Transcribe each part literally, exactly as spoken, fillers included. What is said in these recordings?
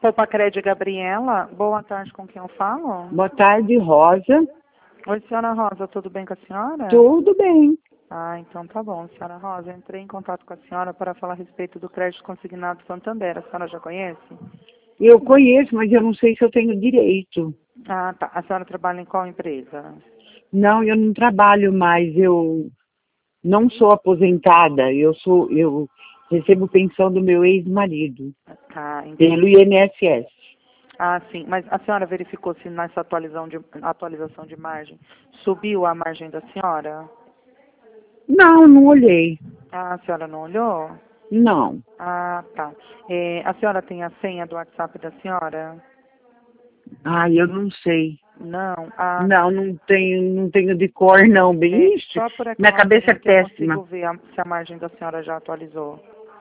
Poupa Cred, Gabriela. Boa tarde, com quem eu falo? Boa tarde, Rosa. Oi, senhora Rosa, tudo bem com a senhora? Tudo bem. Ah, então tá bom, senhora Rosa. Eu entrei em contato com a senhora para falar a respeito do crédito consignado Santander. A senhora já conhece? Eu conheço, mas eu não sei se eu tenho direito. Ah, tá. A senhora trabalha em qual empresa? Não, eu não trabalho mais. Eu não sou aposentada. Eu sou, eu recebo pensão do meu ex-marido Tá, entendi. pelo I N S S. Ah, sim. Mas a senhora verificou se nessa atualização de, atualização de margem subiu a margem da senhora? Não, não olhei. Ah, a senhora não olhou? Não. Ah, tá. É, a senhora tem a senha do WhatsApp da senhora? Ah, eu não sei. Não. Ah, Não, não tenho, não tenho de cor, não. Bem, é, Ixi, só por minha aquela cabeça é senha que eu péssima. consigo ver a- se a margem da senhora já atualizou.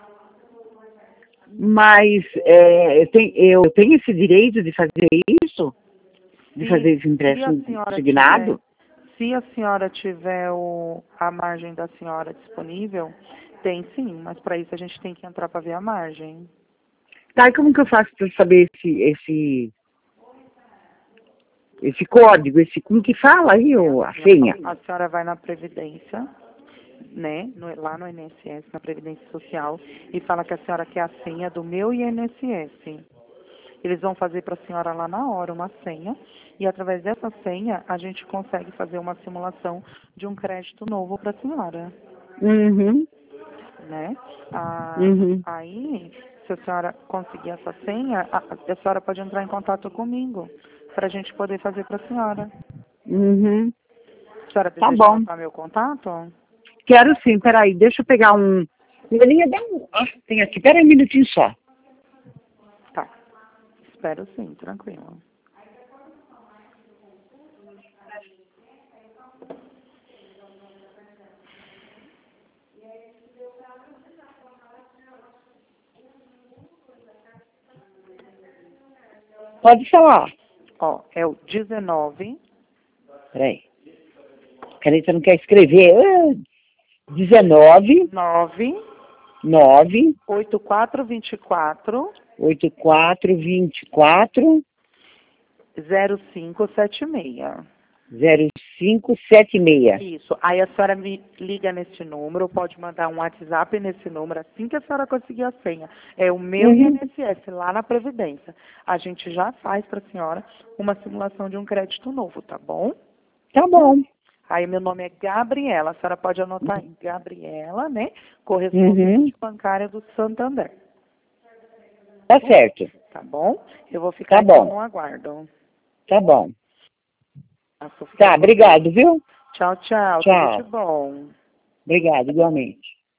Mas é, eu, tenho, eu tenho esse direito de fazer isso? De Se, fazer esse se a empréstimo senhora tiver, consignado? se a senhora tiver o, a margem da senhora disponível, tem sim, mas para isso a gente tem que entrar para ver a margem. Tá, e como que eu faço para saber esse, esse, esse código, esse, como que fala aí, É o, a assim, senha? ó, a senhora vai na Previdência, né, no- lá no I N S S, na Previdência Social, e fala que a senhora quer a senha do meu I N S S. Eles vão fazer para a senhora lá na hora uma senha, e através dessa senha a gente consegue fazer uma simulação de um crédito novo para a senhora, Uhum, né? Ah, uhum. aí, se a senhora conseguir essa senha, a, a senhora pode entrar em contato comigo, para a gente poder fazer para a senhora. Uhum. A senhora Tá deseja bom. anotar meu contato? Quero sim, peraí, deixa eu pegar um... Melinha, dá um... Ah, tem aqui, peraí um minutinho só. Tá. Espero sim, tranquilo. Pode falar. Ó, é o dezenove, Peraí. A caneta não quer escrever. Ah, dezenove, nove, nove, oito quatro dois quatro, oito quatro, vinte e quatro, zero cinco sete seis. zero cinco sete seis. Isso. Aí a senhora me liga nesse número, pode mandar um WhatsApp nesse número assim que a senhora conseguir a senha. É o meu Uhum. I N S S, lá na Previdência. A gente já faz para a senhora uma simulação de um crédito novo, tá bom? Tá bom. Aí meu nome é Gabriela, a senhora pode anotar aí, Gabriela, né? Uhum. Correspondente bancária do Santander, Tá certo. tá bom? Eu vou ficar Tá então bom. no aguardo. Tá bom. A Sofia Tá, Cordeiro. obrigado, viu? Tchau, tchau. Tudo de Tchau. bom. Obrigado, igualmente.